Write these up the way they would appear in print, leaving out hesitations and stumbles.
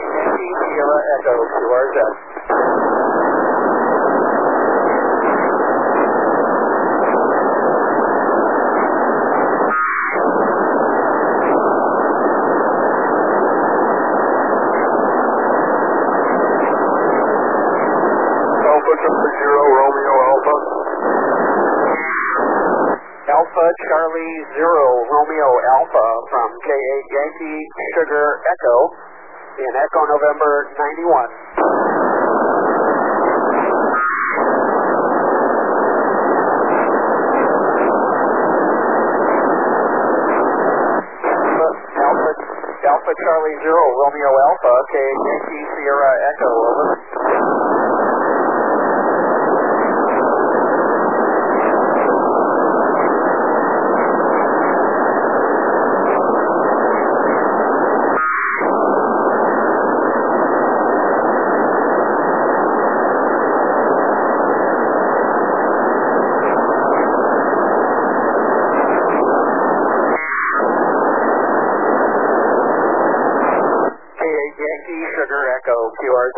Yankee Sierra Echo QRZ. Alpha Charlie Zero Romeo Alpha from K8 Yankee Sugar Echo in Echo November 91. Alpha Charlie Zero Romeo Alpha K8 Yankee Sierra Echo, over. Yankee Sugar Echo QRZ.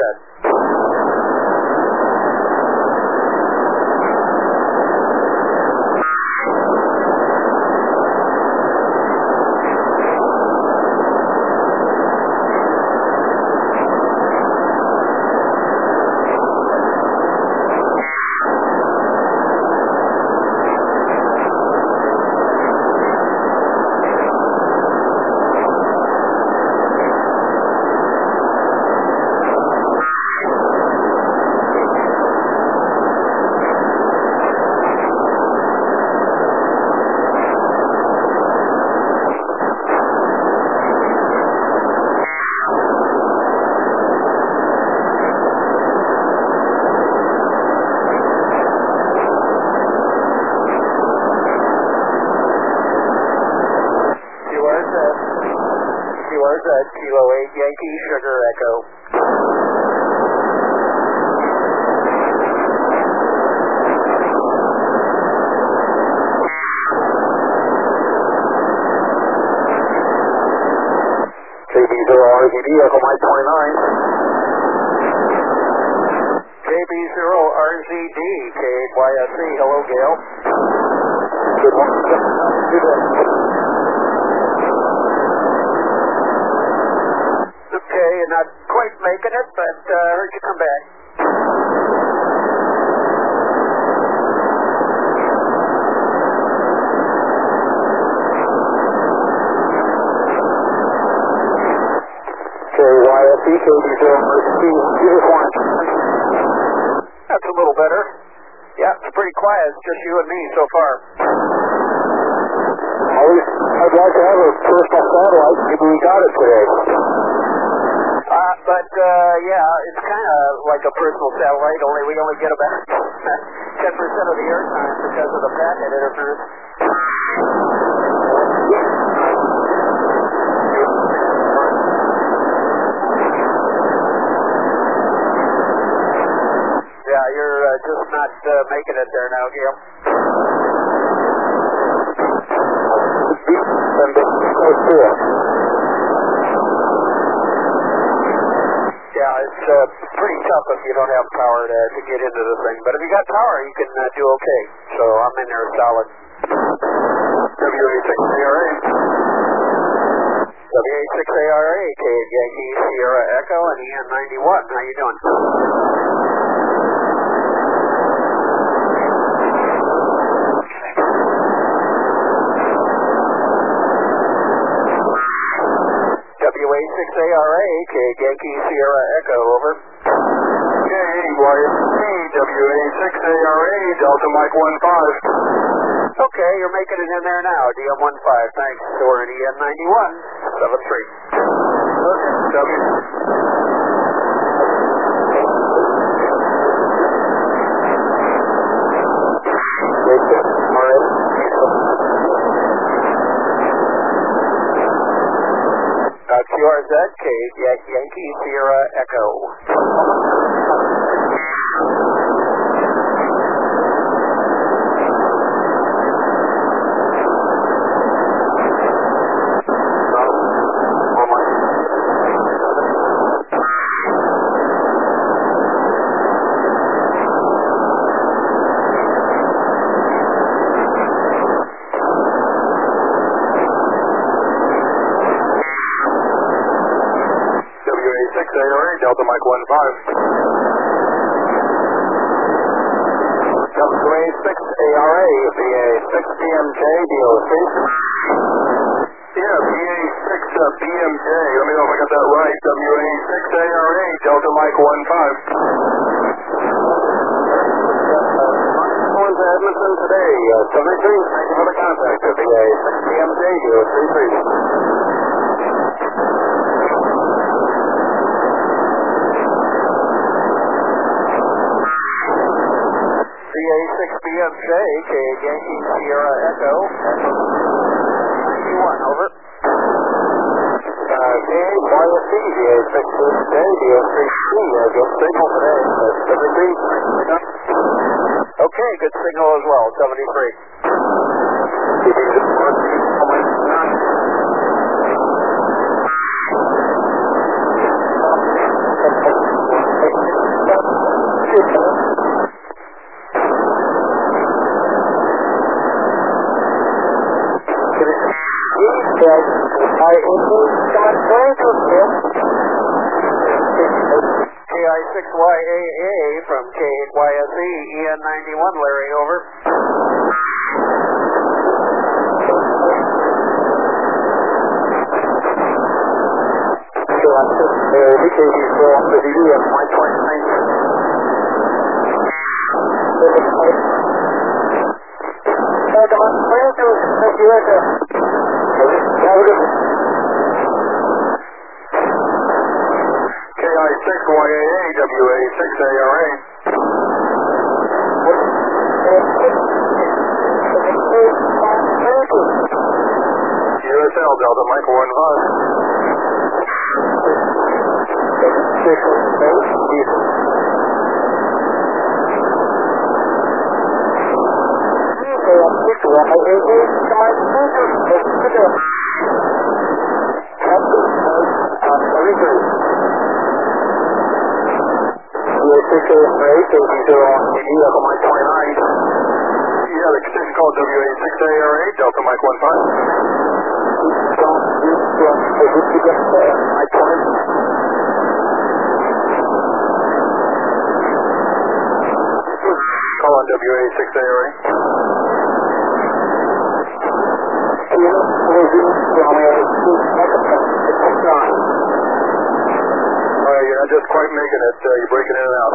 QRZ, Kilo 8 Yankee Sugar Echo. KB0RZD, Echo Mike 29. KB0RZD, K8YSC, hello Gail. Good morning. Good morning. Okay, you're not quite making it, but heard you come back. KYSE, KB0RZD, That's a little better. Yeah, it's pretty quiet. It's just you and me so far. I'd like to have a personal satellite. Maybe we got it today. Yeah, it's kind of like a personal satellite, only we only get about 10% of the airtime because of the packet interference. Yeah, you're just not making it there now, Gail. Yeah, it's pretty tough if you don't have power to get into the thing. But if you got power, you can do okay. So I'm in there solid. WA6ARA. WA6ARA, K8 Yankee Sierra Echo and EN91. How you doing? WA6ARA, K8 Yankee Sierra Echo, over. KYSC, WA6ARA, Delta Mike 15. Okay, you're making it in there now, DM15, thanks. So we're at EN91, 73. QRZ, K8 Yankee Sierra Echo. Delta Mike 15. WA6 ARA, VA 6 BMJ, DO3. Yeah, VA6 BMJ, let me know if I got that right. WA6 ARA, Delta Mike 15. Going to Edmonton today, 73, thank you for the contact at VA 6 BMJ, DO33. VA6BMJ, Yankee Sierra Echo, 91, over. KYSC, VA6BMJ, DO33, good signal today, 73. Okay, good signal as well, 73. KI6YAA from KYSE, EN91, Larry, over. KI6YAA, WA6ARA. USL, Delta Mike 15. You have extension call WA6ARA, Delta Mike 15. Call on WA6ARA. You're not just quite making it, you're breaking in and out.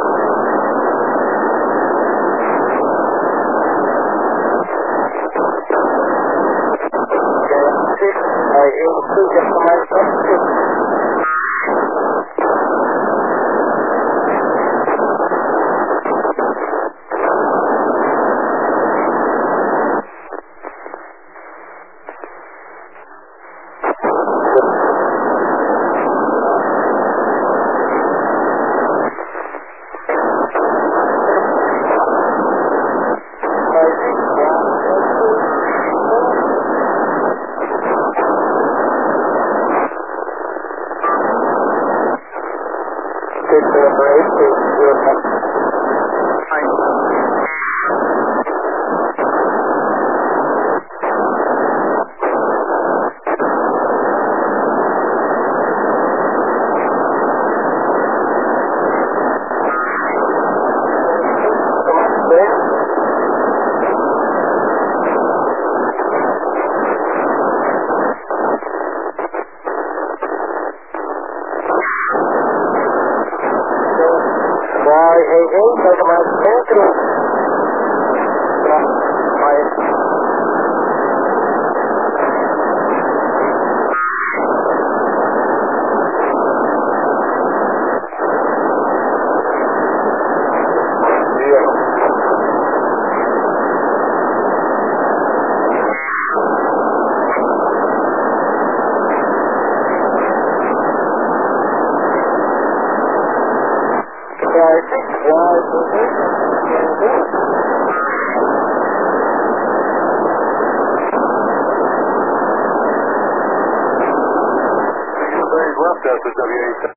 Left us at WA